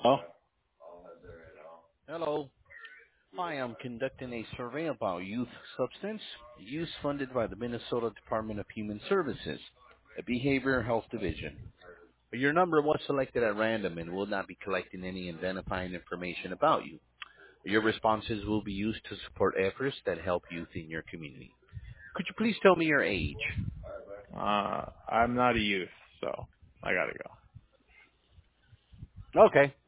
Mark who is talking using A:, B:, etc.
A: Oh,
B: Hello. Hi, I'm conducting a survey about youth substance use funded by the Minnesota Department of Human Services, a behavioral health division. Your number was selected at random and will not be collecting any identifying information about you. Your responses will be used to support efforts that help youth in your community. Could you please tell me your age?
A: I'm not a youth, so I gotta go.
B: Okay.